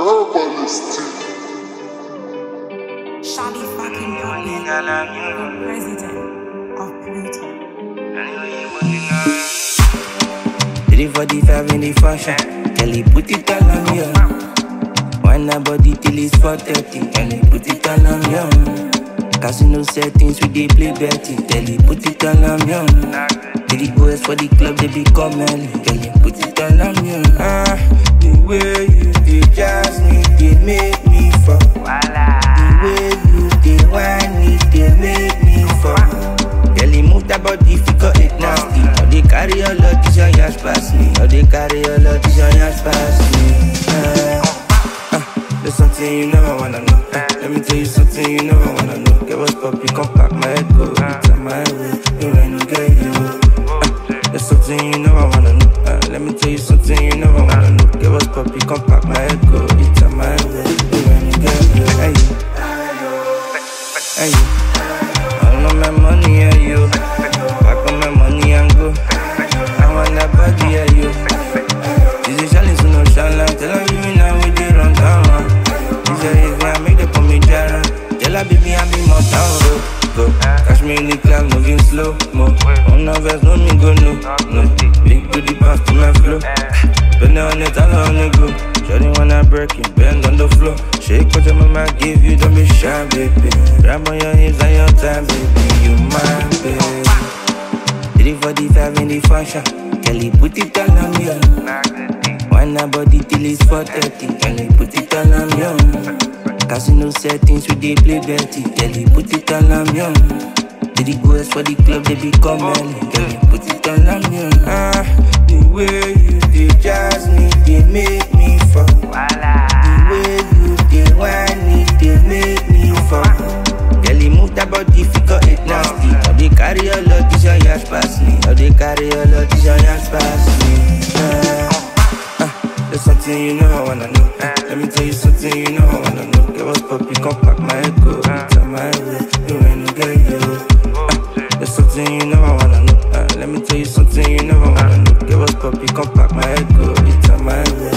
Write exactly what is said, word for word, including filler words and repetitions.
Herbalist. Shabby fucking puppy, president of Pluto. three forty-five in the fashion, Kelly put it all on me. Wine her body till it's four thirty, Kelly put it all on me. Casino settings we dey play betty, Kelly put it all on me. Three boys for the club they become early, Kelly put it all on me. Ah, the way you dey jazz me, they make me fall. The way you dey whine me, they make me fall. Kelly move that body, figure it nasty. Now they carry all of this on your pass me. Now they carry all of this on your pass me. Uh, uh, there's something you never wanna know. Uh, let me tell you something you never wanna know. Get what's poppin', come pack my head, go. It's on my way, you ain't no get you. Uh, there's something you never wanna know. Uh, let me tell you something you never wanna know. Get what's poppin', come pack my head, go. It's on my way, you ain't no get you. Hey, hey, all of my money, yeah, you. Pack on my money and go. I want that body, yeah, you. This is challenge, no challenge. Tell her you now we dey run down. This is if I make the come in jara. Tell her baby I be more down. Go, go. Catch me in the club, moving slow mo. On the verse, no me go no, no. Big booty pass to my flow. Bend on it, all on the go. Shorty wanna break it, bend on the floor. Shake what your mama give you, don't be shy, baby. Grab on your hips and your time, baby. You mine, baby. three forty-five in the fashion, Kelly put it all on me. Wine her body till it's four thirty, Kelly put it all on me. Casino settings we dey play betty, Kelly put it all on me. Three boys for the club they become early, Kelly put it all on me. Ah, the way you dey jazz me, they make me fall. The way you dey whine me, they make me fall. Kelly move that body, figure it nasty. Now they carry all of this on your pass me. Now they carry all of this on your pass me. Uh, uh, there's something you never wanna know. Uh, let me tell you something you never wanna know. Get what's poppin', come pack my head, go. It's on my way, you ain't no get you. Uh, there's something you never wanna know. Uh, let me tell you something you never wanna know. Get what's poppin', come pack my head, go. It's on my way.